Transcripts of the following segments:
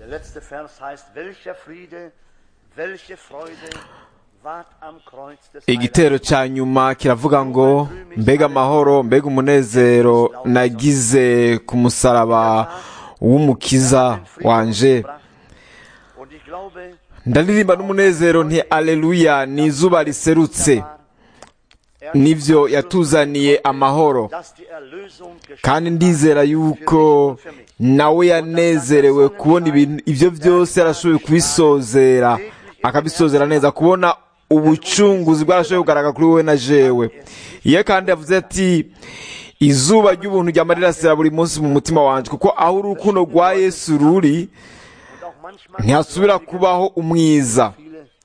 Der letzte Vers heißt, welcher Friede, welche Freude ward am Kreuz des igitero cya nyuma kiravuga ngo mbega amahoro mbega umunezero nagize ku musaraba w'umukiza wanje. Und ich glaube, ndaririmba n'umunezero nti aleluya, ni izuba riserutse, nivyo yatuzaniye amahoro, dass die Erlösung geschah. kandi ndizera yuko nawe yanezerewe kubona ibyo byose yarashoboye kubisozera, akabisozera neza, kubona ubucunguzi bwarashoboye kugaragara kuri wowe na jewe. Iyo kandi yavuze ati izuba ry'ubuntu ryama rirasira buri munsi mu mutima wanje, kuko aho urukundo rwa Yesu ruri ntihasubira kubaho umwiza.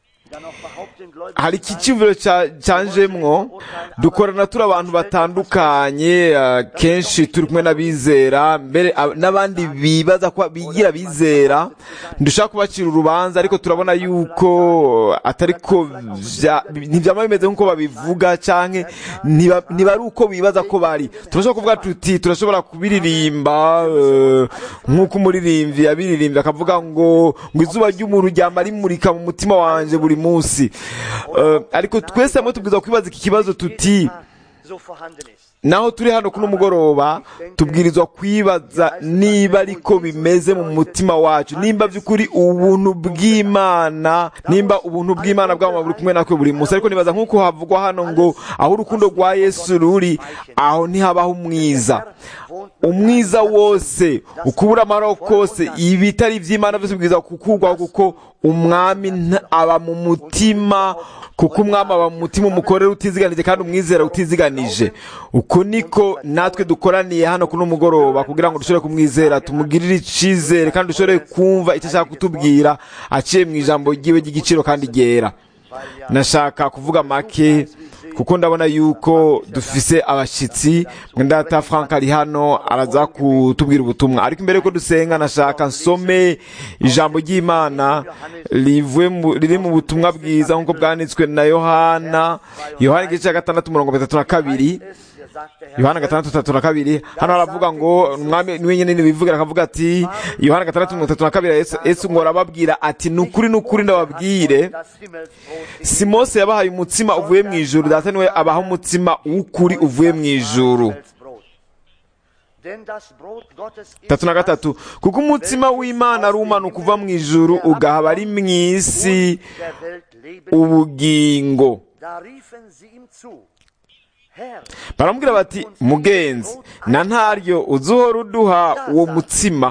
Hari iki cyumviro cyanjemwo, dukorana turi abantu batandukanye, kenshi turi kumwe n'abizera, mbere n'abandi bibaza ko bigira bizera, ndushaka kubacira urubanza, ariko turabona yuko atariko ntibyama bimeze nk'uko babivuga, canke ntiba ari uko bibaza ko bari. Turashobora kuvuga tuti turashobora kubiririmba nk'uko umuririmbyi yabiririmbye akavuga ngo izuba ry'umuntu ryama rimurika mu mutima wanje buri munsi. Ariko twese hamwe tubwiza kwibaza iki kibazo tuti, naho turi hano kuno mugoroba tubwirizwa kwibaza niba ariko bimeze mu mutima wacu, nimba by'ukuri ubuntu bw'Imana, nimba ubuntu bw'Imana bwama buri kumwe natwe buri munsi. Ariko nibaza nk'uko havugwa hano ngo aho urukundo rwa Yesu ruri, aho ntihabaho umwiza. Umwiza wose, ukubura amahoro kose, ibitari iby'Imana byose bibwirizwa kukurwaho, kuko umwami aba mu mutima, kuko umwami aba mu mutima umukorera utiziganije kandi umwizera utiziganije. Uko niko natwe dukoraniye hano kuno mugoroba kugira ngo dushobore kumwizera, tumugirire icizere, kandi dushobore kumva icyo ashaka kutubwira aciye mu ijambo ryiwe ry'igiciro kandi ryera. Nashaka kuvuga make kuko ndabona yuko dufise abashitsi. Mwendata Frank ari hano araza kutubwira ubutumwa, ariko imbere ko dusenga nashaka nsome ijambo ry'Imana riri mu butumwa bwiza nk'uko bwanditswe na Yohana igice cya 6:32. Yohana 6:32. Hano haravuga ngo umwami niwe nyene bivugira, akavuga ati Yohana 6:32, Yesu ngo arababwira ati nukuri nukuri ndababwire, si Mose yabahaye umutsima uvuye mu ijuru, data niwe abaha umutsima w'ukuri uvuye mu ijuru. 3:3, kuko umutsima w'Imana arumanuka uva mu ijuru ugahaba ari mw'isi ubugingo. Baramubwira bati mugenzi, na ntaryo uzuhora uduha uwo mutsima.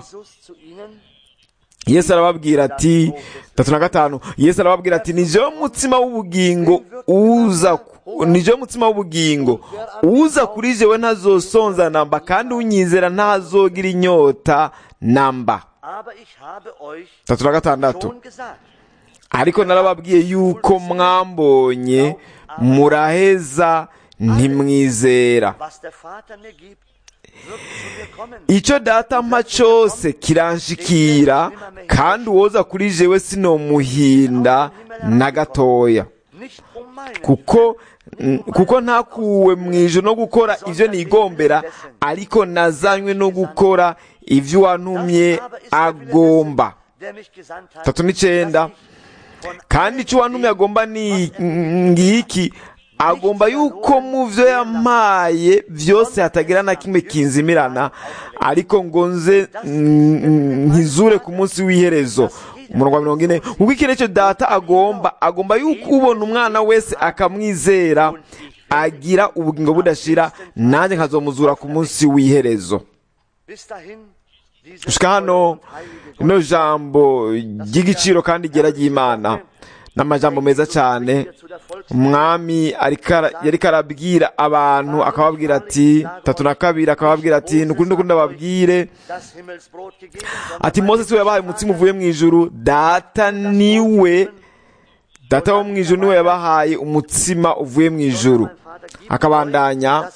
Yesu arababwira ati 3:5, Yesu arababwira ati nijewe mutsima w'ubugingo uza kuri jewe ntazosonza namba, kandi unyizera ntazogira inyota namba. 3:6, ariko narababwiye yuko mwambonye muraheza ntimwizera. Icyo data mpa cyose kiranshikira, kandi uwoza kuri jewe sinomuhinda na gatoya, kuko ntakuwe mu ijuru no gukora ivyo nigombera, ariko nazanywe no gukora ivyo wantumye agomba. 3:9, kandi icyo wantumye agomba ni ngiki, agomba yuko mu vyo yampaye vyose hatagira na kimwe kinzimirana, ariko ngo nze nkizure ku munsi w'iherezo. 40, kuko iki nicyo data agomba yuko ubona umwana wese akamwizera agira ubugingo budashira, nanjye nkazomuzura ku munsi w'iherezo. Gushika hano ino jambo ry'igiciro kandi ryera ry'Imana n'amajambo meza cyane. Umwami yariko arabwira abantu, akababwira ati 3:2, akababwira ati nukuri nukuri ndababwire ati Mose siwe yabahaye umutsima uvuye mu ijuru, data wo mu ijuru niwe yabahaye umutsima uvuye mu ijuru. Akabandanya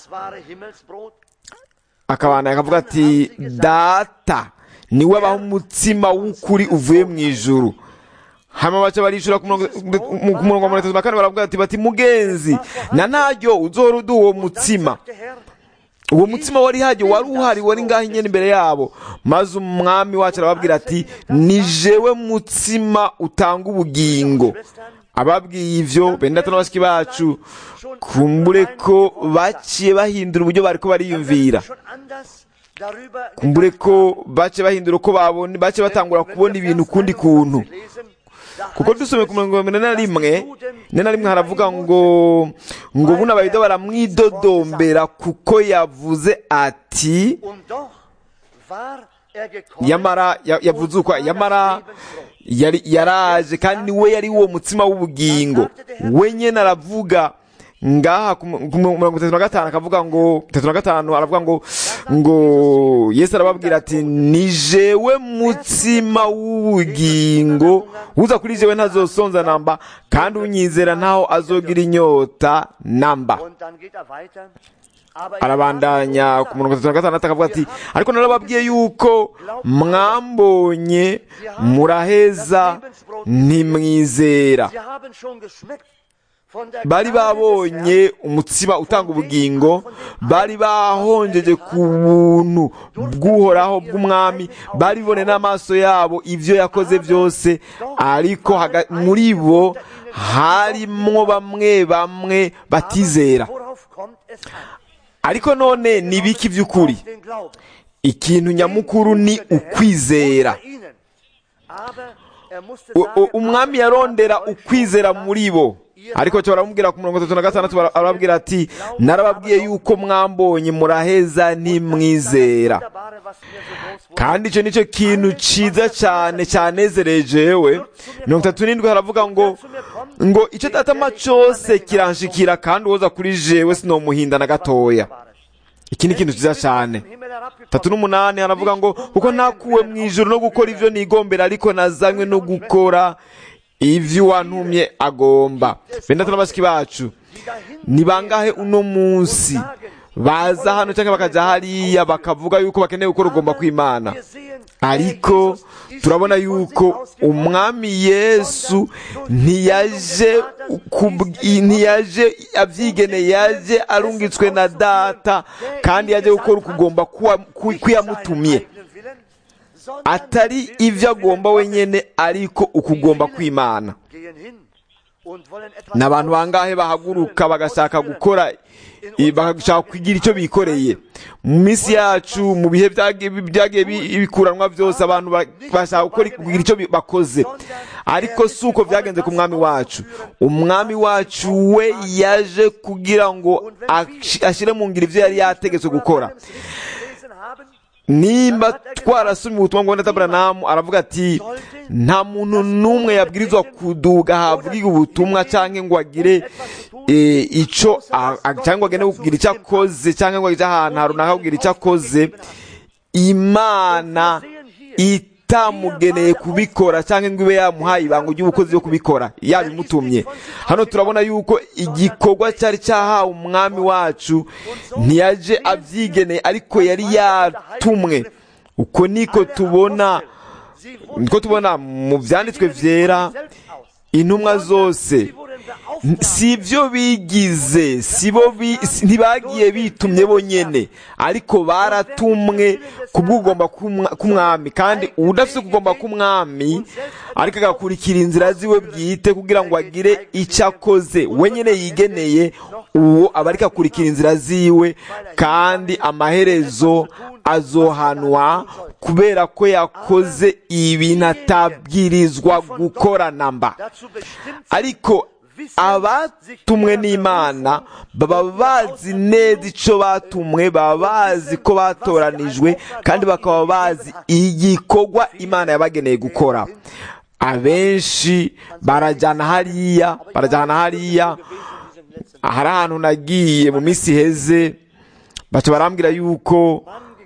akavuga ati data niwe abaha umutsima w'ukuri uvuye mu ijuru. Hama baca barishura ku murongo wa 34, baravuga ati mugenzi, na ntaryo uzohora uduha uwo mutsima. uwo mutsima wari hagiye wari uhari wari ngaho nyine imbere yabo, maze umwami wacu arababwira ati ni jewe mutsima utanga ubugingo. Ababwiye ivyo bene data n'abashiki bacu kumbure ko baciye bahindura uburyo bariko bariyumvira, kumbure ko baciye bahindura uko babona, baciye batangura kubona ibintu ukundi kuntu. Kuko dusomye ku mirongo na rimwe haravuga ngo buno abayuda baramwidodombera kuko yavuze ati yamara yavuze uko yamara yaraje kandi niwe yari uwo mutsima w'ubugingo. We nyene aravuga ngaha ku 35 akavuga ngo 35 aravuga ngo Yesu arababwira ati ni jewe mutsima w'ubugingo, uza kuri jewe ntazosonza namba, kandi unyizera ntaho azogira inyota namba. Arabandanya ku 36 akavuga ati ariko narababwiye yuko mwambonye muraheza ntimwizera. Bari babonye umutsima utanga ubugingo, bari bahonjeje ku buntu bw'uhoraho bw'umwami, bari bibone n'amaso yabo ivyo yakoze byose, ariko muri bo harimwo bamwe batizera. Ariko none ni biki by'ukuri? Ikintu nyamukuru ni ukwizera. Umwami yarondera ukwizera muri bo, ariko cyo baramubwira ku 36 arababwira ati narababwiye yuko mwambonye muraheza ntimwizera. Kandi icyo nicyo kintu ciza cyane cyanezerejewe. 37 haravuga ngo icyo datama cyose kiranshikira, kandi uwoza kuri jewe sinomuhinda na gatoya. Iki ni ikintu ciza cyane. 38 haravuga ngo kuko ntakuwe mu ijuru no gukora ivyo nigombera, ariko nazanywe no gukora ivyo wantumye agomba. Benda n'abashiki bacu ni bangahe uno munsi baza hano cyangwa bakaja hariya bakavuga yuko bakeneye gukora ugomba kw'Imana, ariko turabona yuko umwami Yesu ntiyaje avyigeneye, yaje arungitswe na data, kandi yaje gukora ukugomba kuyamutumye, atari ivyo agomba wenyene, ariko ukugomba kw'Imana. N'abantu bangahe bahaguruka bagashaka gukora, bagashaka kugira icyo bikoreye mu minsi yacu, mu bihe byagiye bikuranwa byose, abantu bashaka kugira icyo bakoze, ariko suko byagenze ku mwami wacu. Umwami wacu we yaje kugira ngo ashire mu ngiro ivyo yari yategetswe gukora. Nimba twarasomye ubutumwa bwa Neta Branham, aravuga ati nta muntu n'umwe yabwirizwa kuduga habwiga ubutumwa canke ngo agire ico cyangwa agene kugira icyo akoze, cyangwa ngo ajye ahantu runaka kugira icyo akoze Imana itamugeneye kubikora, cyangwa ngo ibe yamuhaye ibango ry'ubukozi byo kubikora yabimutumye. Hano turabona yuko igikorwa cyari cyahawe umwami wacu ntiyaje avyigeneye, ariko yari yatumwe. Uko niko tubona mu vyanditswe vyera, intumwa zose sivyo bigize, ntibagiye bitumye bonyene, ariko baratumwe kubw'ugomba k'umwami. Kandi udafite kugomba k'umwami ariko agakurikira inzira ziwe bwite kugira ngo agire icyo akoze wenyene yigeneye, uwo aba ariko akurikira inzira ziwe, kandi amaherezo azohanwa kubera ko yakoze ibintu atabwirizwa gukora namba. Ariko abatumwe n'Imana baba bazi neza ico batumwe, baba bazi ko batoranijwe, kandi bakaba bazi igikorwa Imana yabageneye gukora. Abenshi barajana hariya. Hari ahantu nagiye mu minsi heze, baca barambwira yuko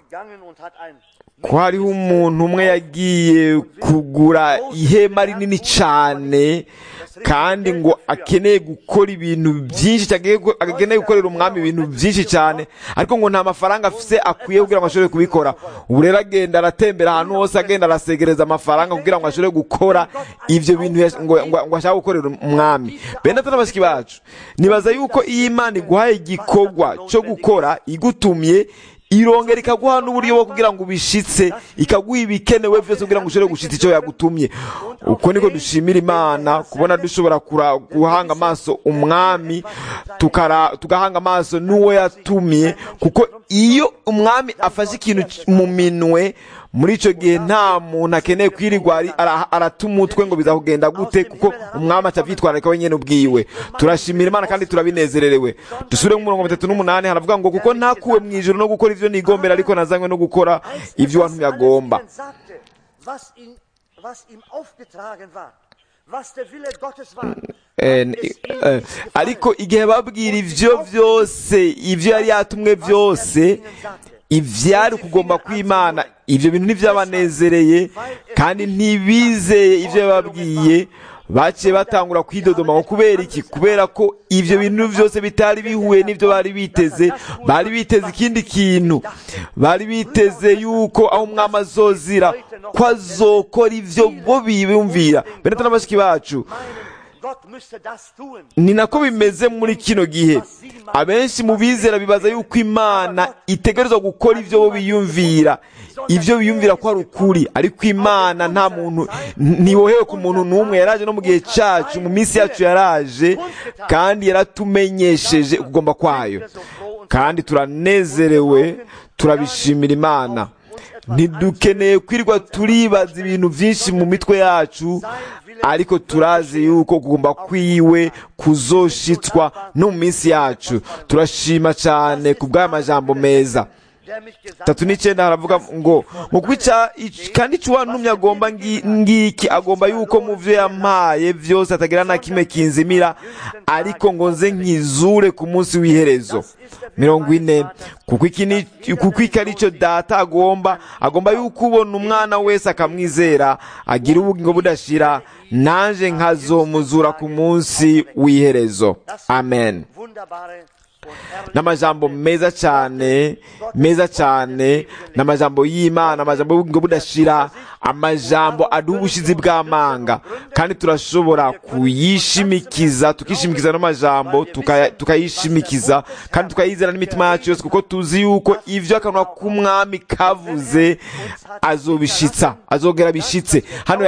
ko hariho umuntu umwe yagiye kugura ihema rinini cyane, kandi ngo akeneye gukora ibintu byinshi, akeneye gukorera umwami ibintu byinshi cyane, ariko ngo nta mafaranga afise akwiye kugira ngo ashobore kubikora. Ubu rero agenda aratembera ahantu hose, agenda arasegereza amafaranga kugira ngo ashobore gukora ibyo bintu ngo ashaka gukorera umwami. Bene atari abashiki bacu, nibaza yuko iyo Imana iguhaye igikorwa cyo gukora igutumye, irongera ikaguha n'uburyo bwo kugira ngo ubishitse, ikaguha ibikenewe byose kugira ngo ushobore gushitsa icyo yagutumye. Uko niko dushimira Imana kubona dushobora guhanga amaso umwami, tugahanga amaso n'uwo yatumye, kuko iyo umwami afashe ikintu mu minwe, muri icyo gihe nta muntu akeneye kwirirwa arata umutwe ngo bizakugenda gute, kuko umwami atabyitwararika wenyine ubwiwe. Turashimira Imana kandi turabinezererewe. Dusubire mu 38 haravuga ngo kuko ntakuwe mu ijuru no gukora ivyo nigombera, ariko nazanywe no gukora ivyo wantumye agomba. Ariko igihe babwira ivyo byose, ivyo yari yatumwe byose, ivyari kugomba kw'Imana, ivyo bintu ntivyabanezereye kandi ntibizeye ivyo yababwiye, baciye batangura kwidodoma. Kubera iki? Kubera ko ivyo bintu byose bitari bihuye n'ivyo bari biteze. Bari biteze ikindi kintu, bari biteze yuko aho umwami azozira ko azokora ivyo bo bibumvira. Bene n'abashiki bacu, ni nako bimeze muri kino gihe. Abenshi mu bizera bibaza yuko Imana itegerezwa gukora ivyo bo biyumvira, ivyo biyumvira ko ari ukuri, ariko Imana nta muntu ntiwohewe ku muntu n'umwe. Yaraje no mu gihe cyacu, mu minsi yacu yaraje, kandi yaratumenyesheje ukugomba kwayo, kandi turanezerewe, turabishimira Imana. Ntidukeneye kwirirwa turibaza ibintu byinshi mu mitwe yacu, ariko turazi yuko kugomba kwiwe kuzoshitswa no mu minsi yacu. Turashima cyane ku bw'aya majambo meza. 39 haravuga ngo kandi icyo wantumye agomba ngiki, agomba yuko mu byo yampaye byose atagira na kimwe kinzimira, ariko ngo nze nkizure ku munsi w'iherezo. 40 kuko iki ari cyo data agomba yuko ubona umwana wese akamwizera agira ubugingo budashira, nanje nkazomuzura ku munsi w'iherezo. Amen. N'amajambo meza cyane, n'amajambo y'Imana, amajambo y'ubugingo budashira, amajambo aduha ubushizi bw'amanga, kandi turashobora kuyishimikiza, tukishimikiza n'amajambo, tukayishimikiza kandi tukayizera n'imitima yacu yose, kuko tuzi yuko ivyo akanwa k'umwami kavuze azobishitsa, azogera bishitse. Hano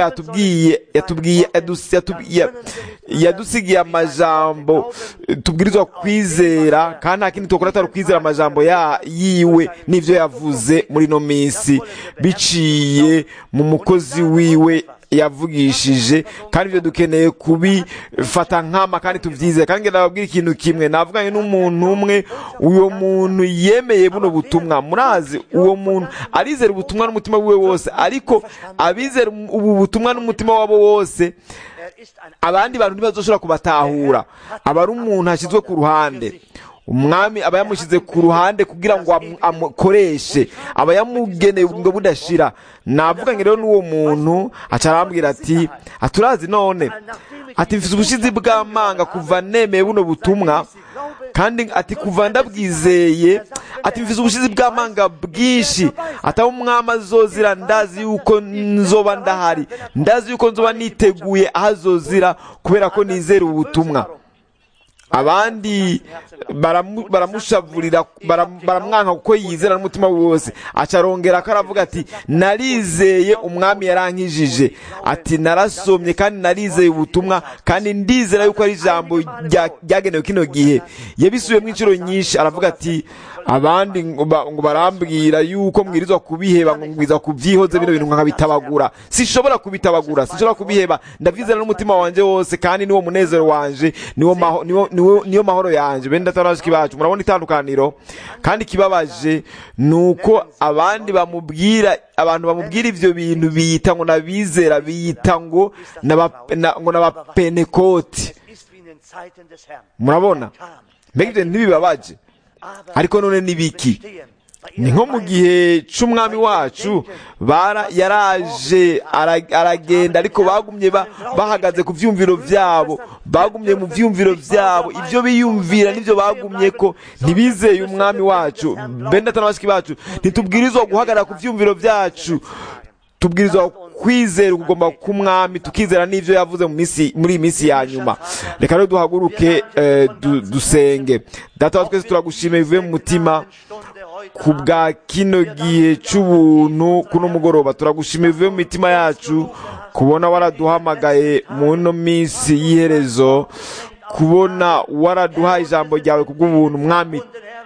yadusigiye amajambo tubwirizwa kwizera, kandi nta kindi tukora atari kwizera amajambo yiwe n'ivyo yavuze muri no minsi, biciye mu mukozi wiwe yavugishije. Kandi ivyo dukeneye kubifata nkama kandi tuvyizeye. Kandi ndababwira ikintu kimwe, navuganye n'umuntu umwe, uyo muntu yemeye buno butumwa. Murazi uwo muntu arizera ubutumwa n'umutima wiwe wose, ariko abizera ubu butumwa n'umutima wabo wose, abandi bantu ntibazoshobora kubatahura. aba ari umuntu hashyizwe ku ruhande. Umwami aba yamushyize ku ruhande kugira ngo amukoreshe, aba yamugeneye ubugingo budashira. Navuganye rero n'uwo muntu, aca arambwira ati aturazi none, ati mfise ubushizi bw'amanga kuva nemeye buno butumwa, kandi ati kuva ndabwizeye, ati mfise ubushizi bw'amanga bwinshi, ati aho umwami azozira ndazi yuko nzoba ndahari, ndazi yuko nzoba niteguye aho azozira, kubera ko nizera ubutumwa. Abandi baramushavurira, baramwanka kuko yizera n'umutima wose. Acarongera karavuga ati narizeye umwami yarankijije, ati narasomye kandi narizeye ubutumwa, kandi ndizera yuko ari ijambo ryagenewe kino gihe. Yabisubiyemo inshuro nyinshi, aravuga ati abandi ngo barambwira yuko mbwirizwa kubiheba, ngo mbwirizwa kubyihoze bino bintu nkabitabagura. Sinshobora kubitabagura, sinshobora kubiheba. Ndavyizera n'umutima wanje wose, kandi niwo munezero wanje, niyo mahoro yanje. Bende atarashiki bacu, murabona itandukaniro. Kandi kibabaje nuko abandi abantu bamubwira ivyo bintu biyita ngo nabizera, biyita ngo n'abapenekoti. Murabona mbega ivyo ntibibabaje? Ariko none nibiki? ni nko mu gihe c'umwami wacu yaraje aragenda, ariko bagumye bahagaze ku vyumviro vyabo, bagumye mu vyumviro vyabo, ivyo biyumvira nivyo bagumye ko, ntibizeye umwami wacu. Bene data na bashiki bacu, ntitubwirizwa guhagarara ku vyumviro vyacu, tubwirizwa kwizera ukugomba k'umwami, tukizera n'ivyo yavuze muri iyi minsi ya nyuma. Reka rero duhaguruke dusenge. Data wa twese, turagushimiye bivuye mu mutima ku bwa kino gihe c'ubuntu kuno mugoroba. Turagushimiye bivuye mu mitima yacu kubona waraduhamagaye mu no minsi y'iherezo, kubona waraduhaye ijambo ryawe kubw'ubuntu. Mwami,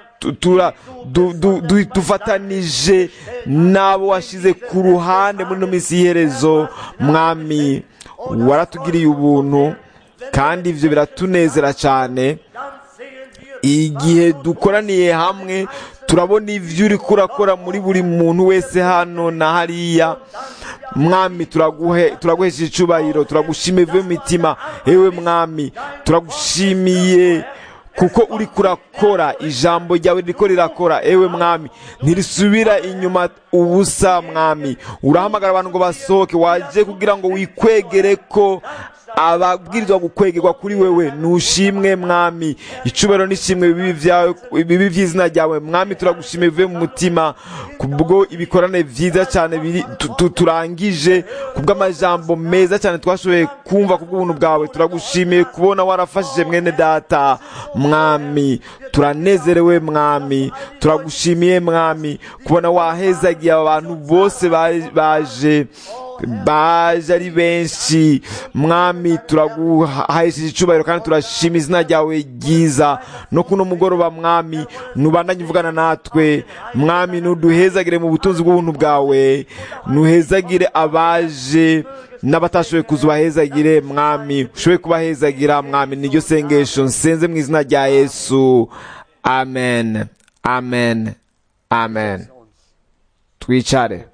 dufatanije n'abo washize ku ruhande muri no minsi y'iherezo. Mwami, waratugiriye ubuntu kandi ivyo biratunezera cyane. Igihe dukoraniye hamwe turabona ivyo uriko urakora muri buri muntu wese hano na hariya. Mwami, turaguhesha icubahiro, turagushimiye bivuye mu mitima. Ewe Mwami, turagushimiye kuko uri kurakora, ijambo ryawe riko rirakora. Ewe Mwami, ntirisubira inyuma ubusa. Mwami, urahamagara abantu ngo basohoke, waje kugira ngo wikwegere ko ababwirizwa gukwegerwa kuri wewe. Nushimwe Mwami, icubahiro n'ishimwe bibi vy'izina ryawe. Mwami, turagushimiye bivuye mu mutima kubwo ibikorane vyiza cyane turangije, kubw'amajambo meza cyane twashoboye kumva kubw'ubuntu bwawe. Turagushimiye kubona warafashije mwene data. Mwami, turanezerewe Mwami, turagushimiye Mwami kubona wahezagiye abantu bose baje ari benshi. Mwami, turaguhesheje icubahiro kandi turashima izina ryawe ryiza. No kuno mugoroba Mwami, nubandanye uvugana natwe. Mwami, nuduhezagire mu butunzi bw'ubuntu bwawe, nuhezagire abaje n'abatashoboye kuza ubahezagire. Mwami, ushoboye kubahezagira. Mwami, niryo sengesho nsenze mu izina rya Yesu. Amen, amen, amen. Twicare.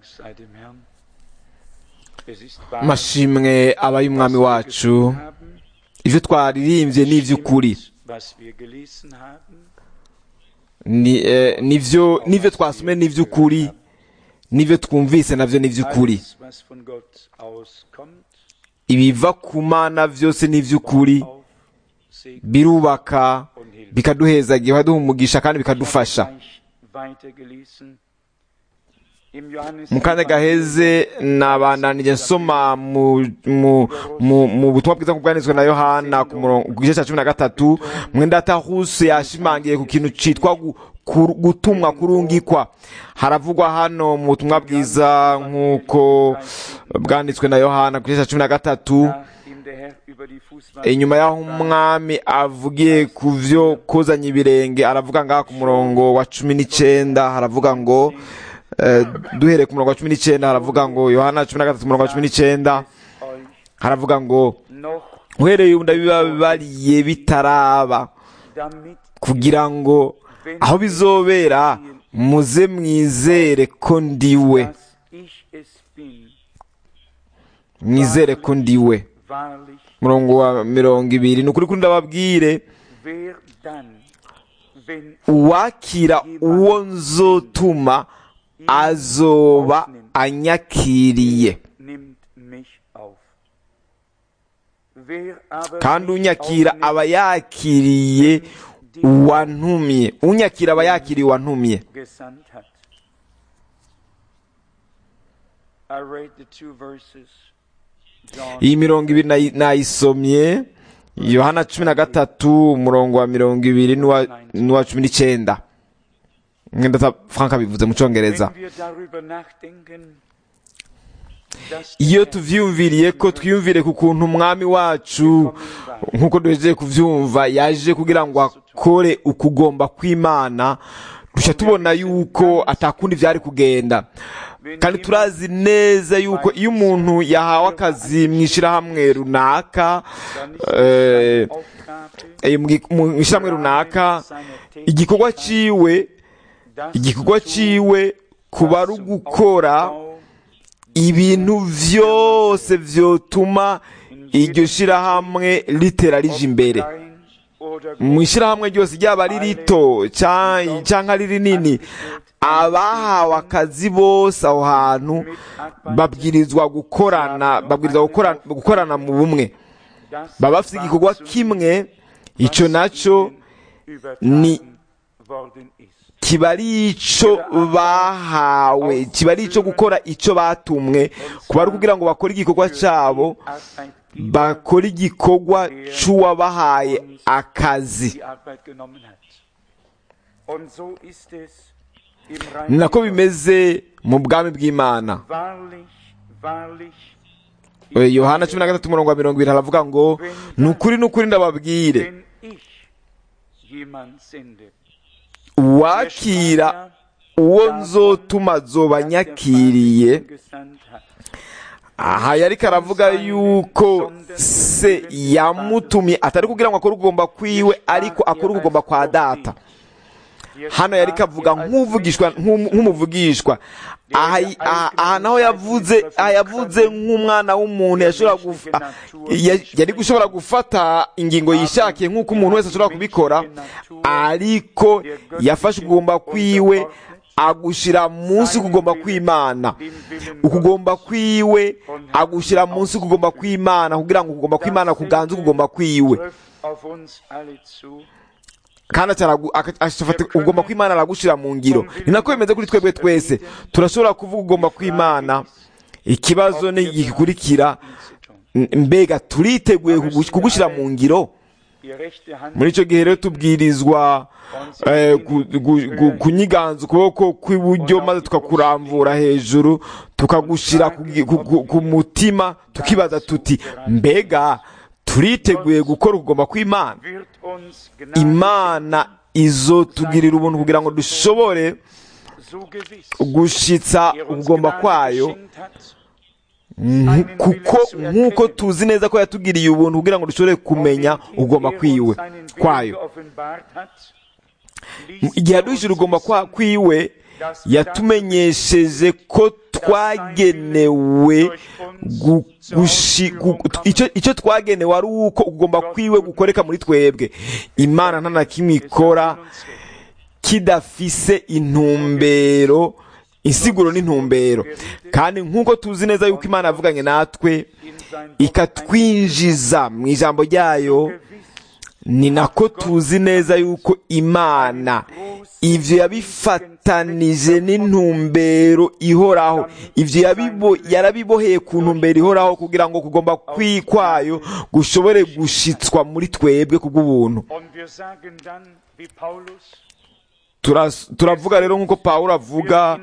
Mashimwe aba y'umwami wacu. Ivyo twaririmbye ni ivy'ukuri, nivyo twasomye ni ivy'ukuri, nivyo twumvise navyo ni ivy'ukuri. Ibiva ku Mana vyose ni ivy'ukuri, birubaka, bikaduhezagira, bikaduha umugisha kandi bikadufasha. Mu kanya gaheze nabandanije nsoma mu butumwa bwiza bwanditswe na Yohana ku gice cya 13. Mwendata Huse yashimangiye ku kintu citwa gutumwa, kurungikwa. Haravugwa hano mu butumwa bwiza nk'uko bwanditswe na Yohana ku gice cya 13, inyuma y'aho umwami avugiye ku vyo kozanya ibirenge, aravuga ngaha ku murongo wa 19. haravuga ngo duhere ku murongo wa 19, haravuga ngo Yohana 13 murongo wa 19, haravuga ngo uhereye ubu ndabibabariye bitaraba, kugira ngo aho bizobera muze mwizere ko ndiwe. Mwizere ko ndiwe. Murongo wa 20, nukuri ko ndababwire, uwakira uwo nzotuma azoba anyakiriye, kandi unyakira aba yakiriye uwantumye. Unyakira aba yakiriye uwantumye. Iyi 20 nayisomye, Yohana 13 umurongo wa 20 n'uwa 19. Mwenda Franka bivuze mu Congereza. Iyo tuvyumviriye ko twiyumvire ku kuntu umwami wacu nkuko duhejeje kuvyumva yaje kugira ngo akore ukugomba kw'Imana, dushya tubona yuko atakundi vyari kugenda. Kandi turazi neza yuko iyo umuntu yahawe akazi mw'ishirahamwe runaka, mw'ishirahamwe runaka, igikorwa ciwe kuba ari ugukora ibintu vyose vyotuma iryo shirahamwe litera rije imbere. Mw'ishirahamwe ryose ryaba ari rito canke ari rinini, abahawe akazi bose aho hantu babwirizwa gukorana mu bumwe, baba bafite igikorwa kimwe. Icyo nacyo ni kiba ari icyo bahawe, kiba ari icyo gukora icyo batumwe, kuba ari kugira ngo bakore igikorwa cyabo, bakore igikorwa cy'uwabahaye akazi. Ni nako bimeze mu bwami bw'Imana. Yohana 13:20 haravuga ngo nukuri ndababwire, uwakira uwo nzotuma azoba nyakiriye. Aha yariko aravuga yuko se yamutumye atari kugira ngo akore ukugomba kwiwe, ariko akore ukugomba kwa Data. Hano yariko avuga nk'umuvugishwa. Aha naho yavuze nk'umwana w'umuntu yari gushobora gufata ingingo yishakiye nk'uko umuntu wese ashobora kubikora, ariko yafashe ukugomba kwiwe agushira munsi kugomba kw'Imana. Ukugomba kwiwe agushira munsi kugomba kw'Imana, kugira ngo kugomba kw'Imana kuganze ukugomba kwiwe, kandi ashafata ugomba kw'Imana aragushira mu ngiro. Ni nako bimeze kuri twebwe twese. Turashobora kuvuga ugomba kw'Imana, ikibazo ni igikurikira: mbega turiteguye kugushira mu ngiro? Muri icyo gihe rero tubwirizwa kunyiganza ukuboko kw'iburyo, maze tukakurambura hejuru, tukagushira ku mutima, tukibaza tuti mbega turiteguye gukora ukugomba kw'Imana? Imana izotugirira ubuntu kugira ngo dushobore gushitsa ubugomba kwayo, nk'uko tuzi neza ko yatugiriye ubuntu kugira ngo dushobore kumenya ugomba kwayo. Igihe yaduhishije ugomba kwiwe, yatumenyesheje ko twagenewe icyo twagenewe ari uko ugomba kwiwe gukoreka muri twebwe. Imana nta na kimwe ikora kidafise intumbero, insiguro n'intumbero. Kandi nk'uko tuzi neza yuko Imana yavuganye natwe ikatwinjiza mu ijambo ryayo, ni nako tuzi neza yuko Imana ivyo yabifatanije n'intumbero ihoraho. Ivyo yarabiboheye ku ntumbero ihoraho, kugira ngo kugomba kwayo gushobore gushitswa muri twebwe kubw'ubuntu. Turavuga rero nk'uko Pawulo avuga,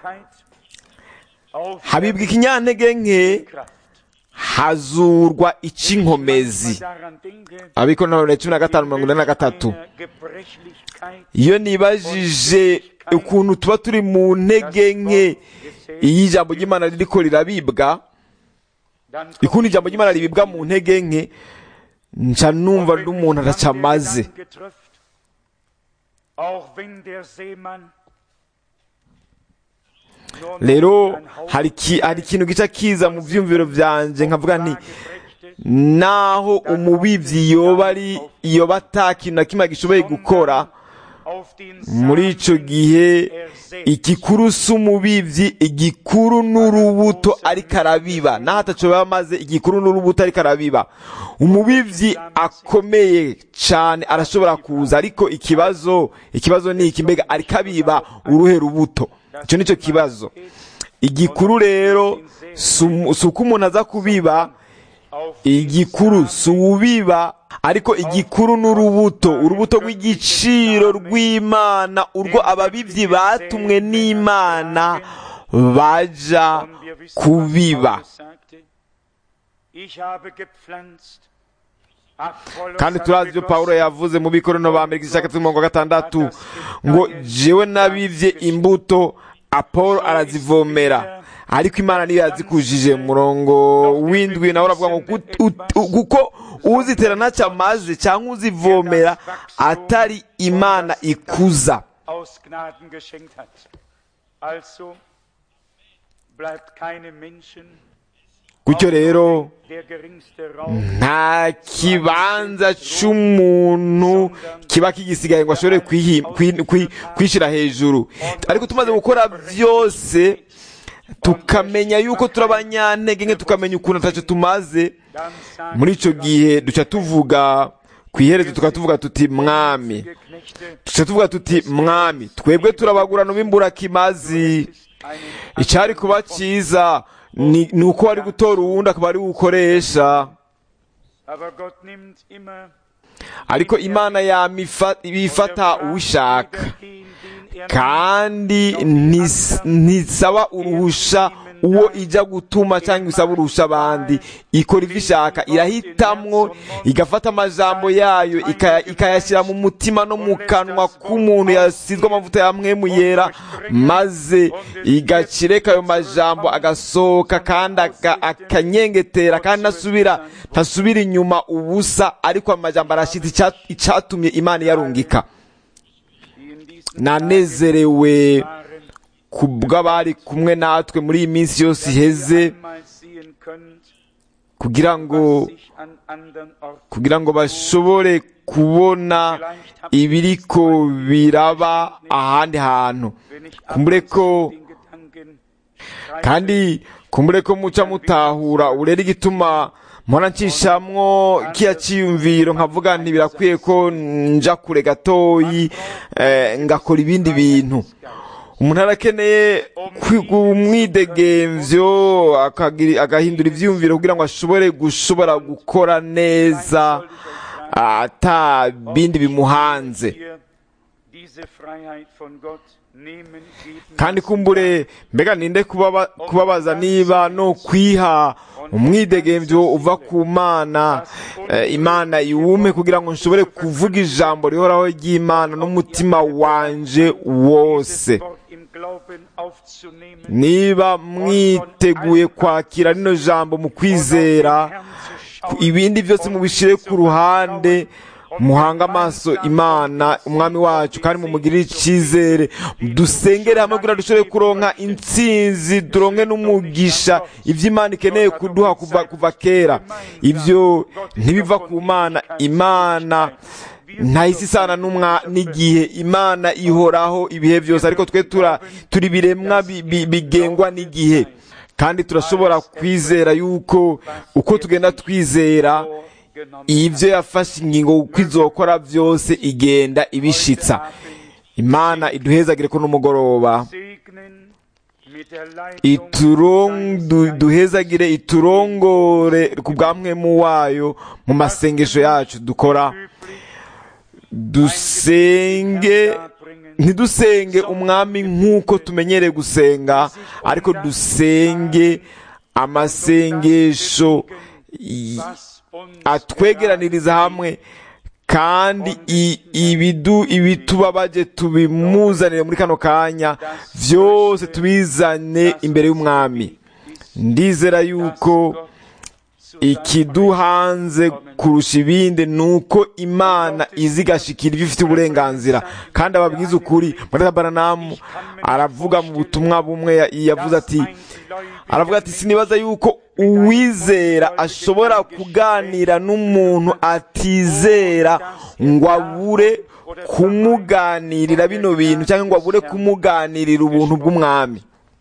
habibwa ikinyantege nke, hazurwa ic'inkomezi. Abikorintho 15:43. Iyo nibajije ukuntu tuba turi mu ntege nke iyo ijambo ry'Imana ririko rirabibwa, ukuntu ijambo ry'Imana ribibwa mu ntege nke, nca numva n'umuntu atacamaze. Rero hari ikintu gica kiza mu vyumviro vyanje, nkavuga nti naho umubivyi yoba ata kintu na kimwe gishoboye gukora, muri ico gihe igikuru s'umubivyi, igikuru n'urubuto ariko arabiba. Naho ataco bamaze, igikuru n'urubuto ariko arabiba. Umubivyi akomeye cane arashobora kuza, ariko ikibazo ni iki: mbega ariko abiba uruhe rubuto? Ico nico kibazo. Igikuru rero si uko umuntu aza kubiba, igikuru si ubiba, ariko igikuru n'urubuto, urubuto rw'igiciro rw'Imana, urwo ababivyi batumwe n'Imana baja kubiba. Kandi turazi ibyo Pawulo yavuze mu Bikorinto ba mbere 6:6 ngo jewe nabivye imbuto, Apolo arazivomera, ariko Imana niyo yazikujije. Murongo w'indwi nawe uravuga ngo kuko uzitera ntacyo amaze, cyangwa uzivomera atari Imana ikuza. Gutyo rero nta kibanza c'umuntu kiba kigisigaye ngo ashobore kwishira hejuru. Ariko tumaze gukora byose tukamenya yuko turi abanyantege nke, tukamenya ukuntu ataco tumaze, muri ico gihe duca tuvuga kw'iherezo tukatuvuga tuti mwami, mwami, twebwe turabagurana b'imburakimazi, icari kuba ciza ni uko wari gutora uwundi akaba ari gukoresha. Ariko Imana ibifata uwishaka, kandi ntisaba uruhusha uwo ijya gutuma cyangwa isaba uruhusha abandi. Ikora ivyo ishaka, irahitamwo igafata amajambo yayo ikayashyira mu mutima no mu kanwa k'umuntu yasizwe amavuta ya mpwemu yera, maze igacireka ayo majambo agasohoka kandi akanyengetera, kandi ntasubira inyuma ubusa, ariko amajambo arashitse icatumye Imana yarungika. Nanezerewe kubw'abari kumwe natwe muri iyi minsi yose iheze, kugira ngo bashobore kubona ibiriko biraba ahandi hantu. Kumbure ko muca mutahura urera igituma mpora ncishamwo kiya ciyumviro nkavuga nti birakwiye ko nja kure gatoyi ngakora ibindi bintu. Umuntu arakeneye umwidegemvyo agahindura ivyiyumviro kugira ngo ashobora gukora neza ata bindi bimuhanze. Kandi kumbure mbega ninde kubabaza niba no kwiha umwidegemvyo uva ku Mana, Imana iwume kugira ngo nshobore kuvuga ijambo rihoraho ry'Imana n'umutima wanje wose. Niba mwiteguye kwakira rino jambo mu kwizera, ibindi byose mubishire ku ruhande, muhanga amaso Imana umwami wacu kandi mumugirire icizere, dusengere hamwe kugira dushobore kuronka intsinzi, turonke n'umugisha ivyo Imana ikeneye kuduha kuva kera. Ivyo ntibiva ku Mana. Imana ntahisi isana n'igihe. Imana ihoraho ibihe byose, ariko twe turi biremwa bigengwa n'igihe. Kandi turashobora kwizera yuko uko tugenda twizera, ivyo yafashe ingingo uko izokora byose igenda ibishitsa. Imana iduhezagire ko n'umugoroba, duhezagire, iturongore ku bwa mpwemu wayo mu masengesho yacu dukora. Ntidusenge umwami nk'uko tumenyereye gusenga, ariko dusenge amasengesho atwegeraniriza hamwe, kandi ibitubabaje tubimuzanire muri kano kanya, vyose tubizane imbere y'umwami. Ndizera yuko ikiduhanze kurusha ibindi nuko Imana izigashikira ibyo ifite uburenganzira. Kandi ababwiza ukuri, Murata Baranamu aravuga mu butumwa bumwe, yavuze ati sinibaza yuko uwizera ashobora kuganira n'umuntu atizera ngo abure kumuganirira bino bintu, cyangwa ngo abure kumuganirira ubuntu bw'umwami.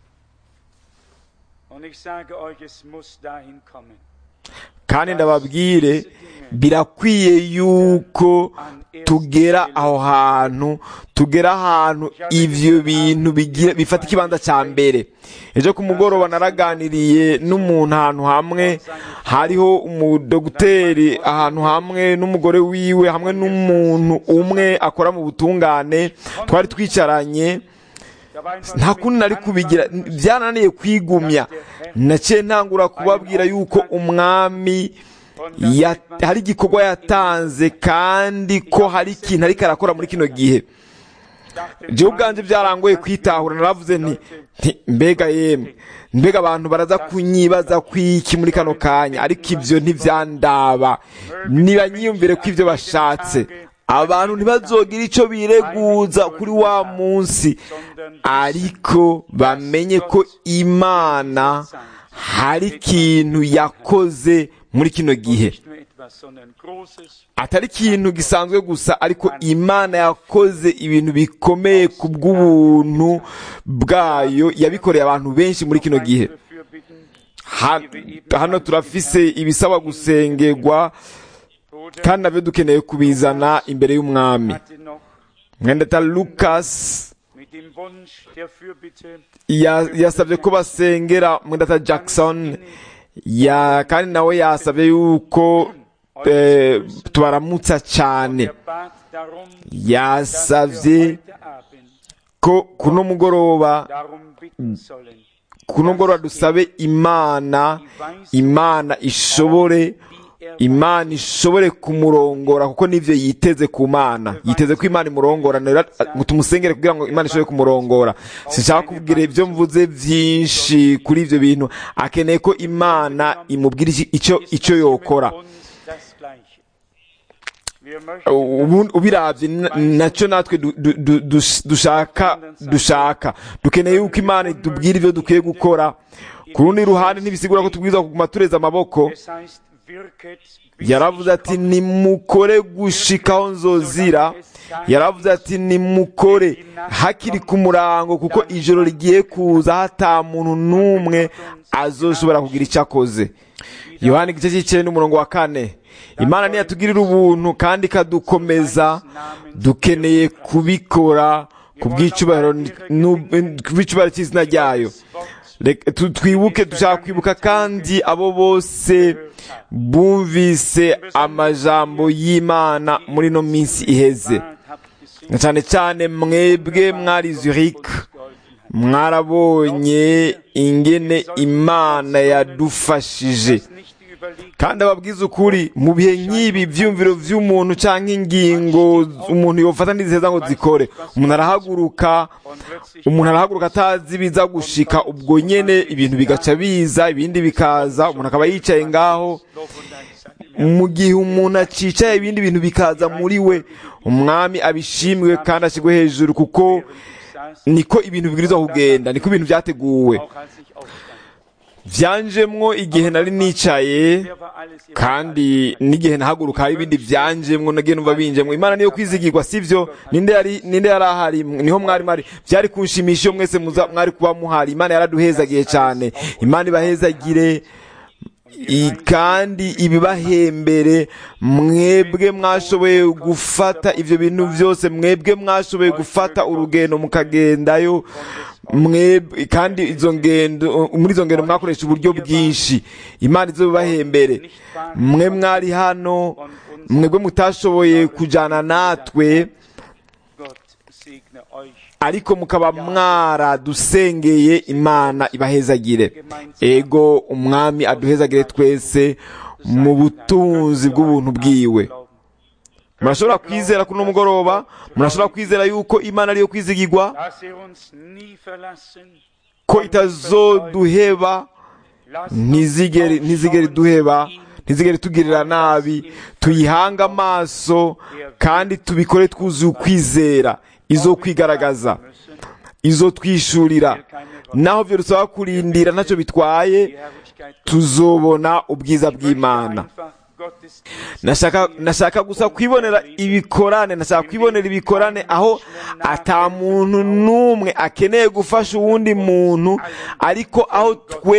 Kandi ndababwire, birakwiye yuko tugera ahantu ivyo bintu bifata ikibanza ca mbere. Ejo ku mugoroba naraganiriye n'umuntu ahantu hamwe, hariho umudogiteri ahantu hamwe n'umugore wiwe hamwe n'umuntu umwe akora mu butungane. Twari twicaranye, nta kundi nari kubigira, byananiye kwigumya. Naciye ntangura kubabwira yuko umwami hari igikorwa yatanze, kandi ko hari ikintu ariko arakora muri kino gihe. Jewe ubwanje byarangoye kwitahura. Naravuze nti mbega abantu baraza kunyibaza kwiki muri kano kanya, ariko ivyo ntivyandaba. Niba nyiyumvire ko ivyo bashatse, abantu ntibazogira ico bireguza kuri wa munsi, ariko bamenye ko Imana hari ikintu yakoze muri kino gihe, Nicht nur etwas, sondern Großes. atari ikintu gisanzwe gusa, ariko Imana yakoze ibintu bikomeye ku bw'ubuntu bwayo, yabikoreye abantu benshi muri kino gihe. Dafür bitten, Hano turafise ibisaba gusengerwa, kandi nabyo dukeneye kubizana imbere y'umwami. hatte noch Mwendata Lucas mit dem Wunsch der Fürbitte yasabye ko basengera Mwendata Jackson, kandi nawe yasabye yuko tubaramutsa cyane. er bat darum, Yasabye heute Abend ko kuno mugoroba darum bitten sollen, dusabe Imana ishobore kumurongora, kuko nivyo yiteze ku Mana. Yiteze ko Imana imurongora, ngo tumusengere kugira ngo Imana ishobore kumurongora. Sinshaka kubwira ibyo mvuze byinshi kuri ivyo bintu. Akeneye ko Imana imubwira icyo yokora. uns das Gleiche. Wir möchten Ubu ubiravye nacyo natwe dushaka. Dukeneye yuko Imana itubwira ivyo dukwiye gukora. Ku rundi ruhande ntibisigura ko tubwirizwa kuguma tureza amaboko. es heißt, wirket bis Yaravuze ati nimukore gushikaho nzozira. Yaravuze ati nimukore hakiri ku murango, kuko ijoro rigiye kuza hata muntu n'umwe azoshobora kugira icyo akoze. Yohana igice cy'icenda umurongo wa 4. Imana niyatugirira ubuntu kandi ikadukomeza, dukeneye kubikora ku bw'icubahiro cy'izina ryayo. Dushaka kwibuka kandi abo bose bumvise amajambo y'Imana muri no minsi iheze, na cyane cyane mwebwe mwari Zurich, mwarabonye ingene Imana yadufashije. Kandi ababwiza ukuri, mu bihe nk'ibi byumviro by'umuntu cyangwa ingingo umuntu yofata n'iziheza ngo zikore, umuntu arahaguruka atazi biza gushika, ubwo nyene ibintu bigaca biza, ibindi bikaza, umuntu akaba yicaye ngaho. Mu gihe umuntu acicaye, ibindi bintu bikaza muri we. Umwami abishimwe kandi ashyirwe hejuru, kuko niko ibintu bibwirizwa kugenda, niko ibintu byateguwe. Vyanjemwo igihe nari nicaye, kandi n'igihe nahaguruka hari ibindi vyanjemwo, nagiye numva binjemwo. Imana niyo kwizigirwa, sivyo? Ninde yari ahari? Niho mwari mari. Vyari kunshimisha iyo mwese mwari kuba muhari. Imana yaraduhezagiye cyane. Imana ibahezagire kandi ibibahembere. Mwebwe mwashoboye gufata ivyo bintu vyose, mwebwe mwashoboye gufata urugendo mukagendayo, kandi muri izo ngendo mwakoresha uburyo bwinshi. Imana izobibahembere. Mwe mwari hano, mwebwe mutashoboye kujana natwe, ariko mukaba mwaradusengeye, Imana ibahezagire. Ego umwami aduhezagire twese mu butunzi bw'ubuntu bwiwe. Murashobora kwizera kuno mugoroba, murashobora kwizera yuko Imana ariyo kwizigirwa, ko itazoduheba, ntizigere duheba, ntizigere tugirira nabi. Tuyihanga amaso kandi tubikore twuzuye ukwizera. Izo kwigaragaza, izo twishurira, naho byo rusaba kurindira ntacyo bitwaye, tuzobona ubwiza bw'Imana. Nashaka gusa kwibonera ibikorane, aho ata muntu n'umwe akeneye gufasha uwundi muntu, ariko aho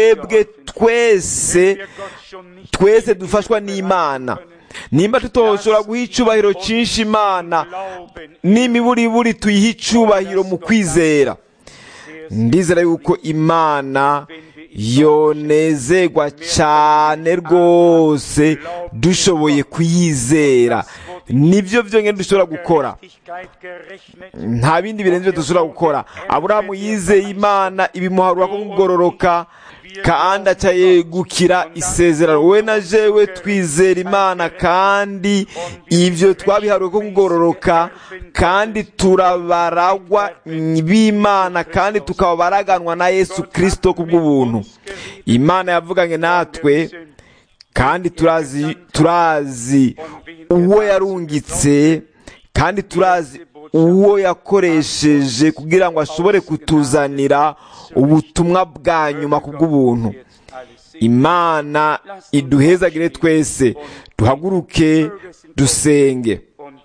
twese dufashwa n'Imana. Nimba tutoshobora guha icubahiro cyinshi Imana, n'imiburiburi tuyiha icubahiro mu kwizera. Ndizera yuko Imana yonezerwa cyane rwose dushoboye kuyizera. Nibyo byonyine dushobora gukora, nta bindi birenze dushobora gukora. Aburahamu yizeye Imana, ibimuharura ko kugororoka, kandi aca yegukira isezerano. We na jewe twizera Imana, kandi ivyo twabiharuwe ko kugororoka, kandi turabaragwa b'Imana, kandi tukaba baraganwa na Yesu Kristo kubw'ubuntu. Imana yavuganye natwe, kandi turazi uwo yarungitse, kandi turazi uwo yakoresheje kugira ngo ashobore kutuzanira ubutumwa bwa nyuma kubw'ubuntu. imana iduhezagire twese duhaguruke dusenge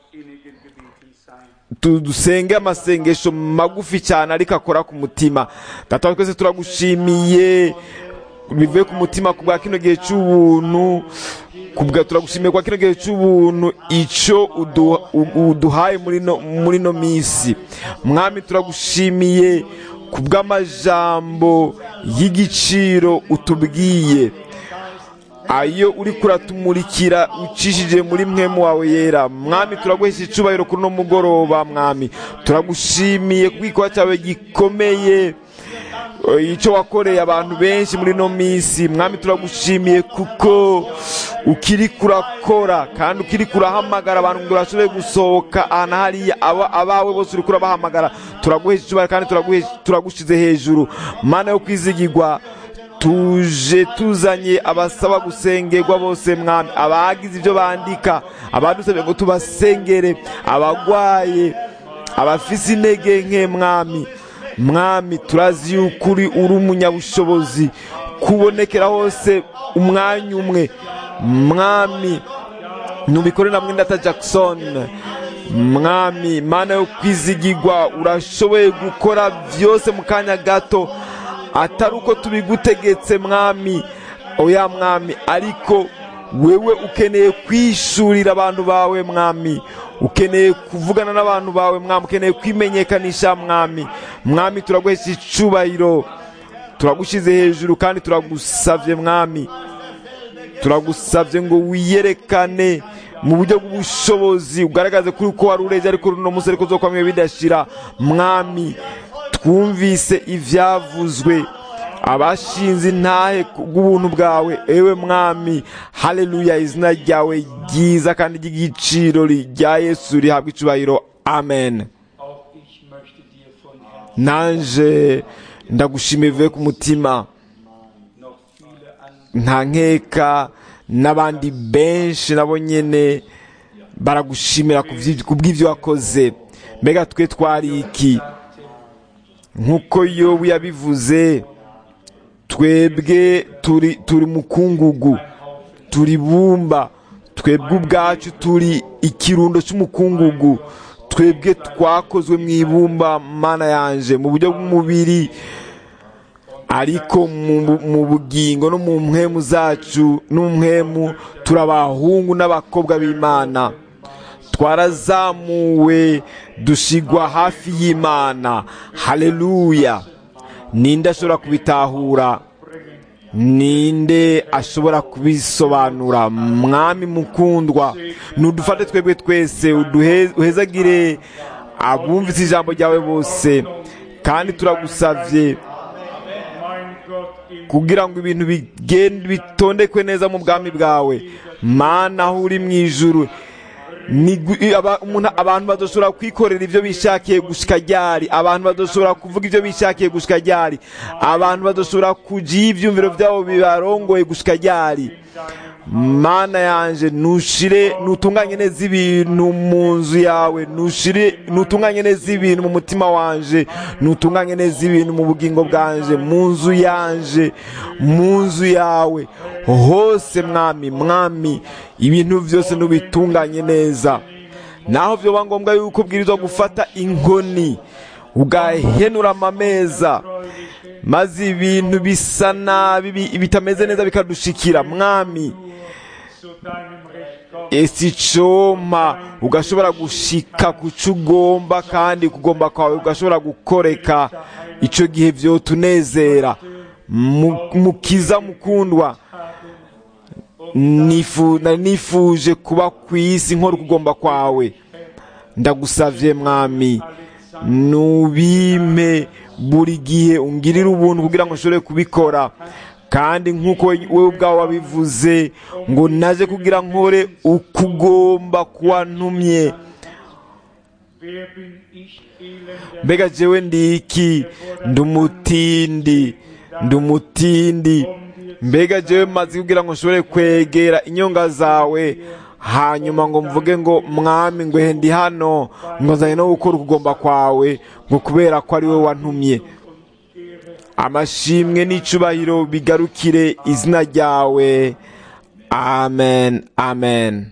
dusenge amasengesho magufi cyane ariko akora ku mutima. Data twese turagushimiye bivuye ku mutima kubwa kino gihe cy'ubuntu, turagushimiye kwa kino gihe cy'ubuntu icyo uduhaye muri no minsi. Mwami turagushimiye kubw'amajambo y'igiciro utubwiye, ayo uri kuratumurikira ucishije muri mwemu wawe yera. Mwami turaguhesha icyubahiro kuri no mugoroba. Mwami turagushimiye kubw'igikorwa cyawe gikomeye, icyo wakoreye abantu benshi muri no minsi. Mwami turagushimiye kuko ukiri kurakora kandi ukiri kurahamagara abantu ngo bashobore gusohoka ahantu hariya. Abawe bose uri kurabahamagara. Turaguhesha icyubahiro kandi turagushize hejuru. Mana yo kwizigirwa, tuje tuzanye abasaba gusengerwa bose Mwami, abagize ibyo bandika, abadusabye ngo tubasengere, abagwaye, abafise intege nke Mwami. Mwami turazi yuko uri umunyabushobozi kubonekera hose umwanya umwe. Mwami nubikore na Mwendata Jackson. Mwami Mana yo kwizigirwa, urashoboye gukora byose mu kanya gato, atari uko tubigutegetse Mwami. Oya Mwami, ariko wewe ukeneye kwishurira abantu bawe Mwami, ukeneye kuvugana n'abantu bawe Mwami, ukeneye kwimenyekanisha Mwami. Mwami turaguhesha icyubahiro, turagushize hejuru kandi turagusavye Mwami, turagusavye ngo wiyerekane mu buryo bw'ubushobozi, ugaragaze kuri uko wari ureje ariko no munsi ariko uzokwamye bidashira. Mwami twumvise ivyavuzwe, abashinze intahe kubw'ubuntu bwawe ewe Mwami. Haleluya, izina ryawe ryiza kandi ry'igiciro rya Yesu rihabwa icyubahiro. Amen. Nanje ndagushimiye bivuye ku mutima, nta nkeka n'abandi benshi nabo nyene baragushimira kubw'ibyo wakoze. Mbega twe twari iki? Nk'uko Yobu yabivuze, twebwe turi mukungugu, turi bumba, twebwe ubwacu turi ikirundo cy'umukungugu, twebwe twakozwe mu ibumba Mana yanje, mu buryo bw'umubiri, ariko mu bugingo no mu mpwemu zacu n'umwemu turabahungu n'abakobwa b'Imana. Twarazamuwe dushigwa hafi y'Imana. Haleluya. Ninde ashobora kubitahura? Ninde ashobora kubisobanura? Mwami mukundwa, nudufate twebwe twese, uhezagire abumvise ijambo ryawe bose, kandi turagusavye kugira ngo ibintu bigende bitondekwe neza mu bwami bwawe. Mana aho uri mu ijuru, abantu badoshobora kwikorera ibyo bishakiye gushika ryari, abantu badoshobora kuvuga ibyo bishakiye gushika ryari, abantu badoshobora kugira ibyumviro byabo bibarongoye gushika ryari. Mana yanje, nutunganye neza ibintu mu nzu yawe, nutunganye neza ibintu mu mutima wanje, nutunganye neza ibintu mu bugingo bwanje, mu nzu yanje, mu nzu yawe hose Mwami, ibintu byose nubitunganye neza. Naho byoba ngombwa yuko ubwirizwa gufata inkoni ugahenura amameza, maze ibintu bisa nabi bitameze neza bikadushikira Mwami, esi coma ugashobora gushika kuco ugomba, kandi kugomba kwawe ugashobora gukoreka. Ico gihe vyotunezera. Mukiza mukundwa, nifuje kuba kw'isi nkora kugomba kwawe. Ndagusavye Mwami, nubime buri gihe, ungirire ubuntu kugira ngo nshobore kubikora. Kandi nk'uko wewe ubwawe wabivuze ngo naje kugira nkore ukugomba kuwantumye. Mbega jewe ndiki? Ndumutindi. Mbega jewe maze kugira ngo nshobore kwegera inyonga zawe, hanyuma ngo mvuge ngo Mwami ngwehe ndi hano, ngo nzanye no gukora ukugomba kwawe, ngo kubera ko ari we wantumye. amashimwe n'icubahiro bigarukire izina ryawe. Amen, amen.